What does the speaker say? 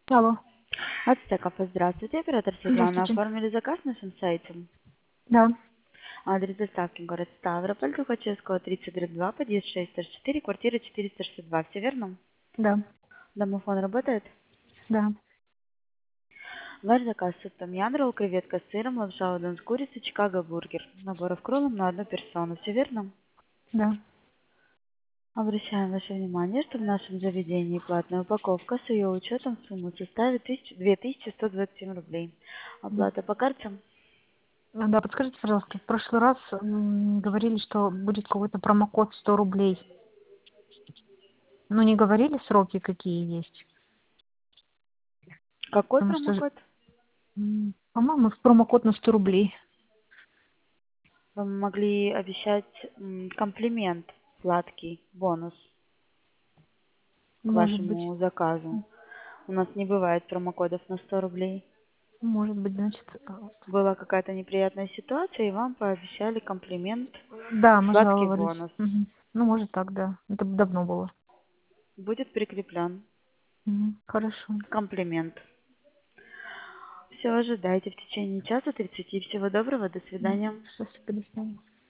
Алло. Ацтеков, здравствуйте, оператор Светлана. Здравствуйте. Оформили заказ на нашем сайте. Да, Адрес доставки город Ставрополь, Тухачевского, 30/2, подъезд 6/4, квартира 462. Все верно? да, Домофон работает? да, Ваш заказ суп том ям, ролл, креветка с сыром, лапша удон с курицей, Чикаго бургер. Наборов кролом на одну персону. Все верно? да. Обращаем ваше внимание, что в нашем заведении платная упаковка с ее учетом суммы составит 2127 рублей. Оплата по карте? Да, подскажите, пожалуйста, в прошлый раз говорили, что будет какой-то промокод 100 рублей. Ну, не говорили сроки, какие есть? Какой Потому что, промокод? по-моему, промокод на 100 рублей. Вам могли обещать комплимент, сладкий бонус к Может быть, вашему заказу. У нас не бывает промокодов на 100 рублей. значит, Была какая-то неприятная ситуация, и вам пообещали комплимент, да, мы сладкий жаловались. бонус. Ну, может так, да. Это давно было. Будет прикреплен Хорошо. комплимент. Все, ожидайте в течение часа 30. Всего доброго, до свидания. Спасибо, до свидания.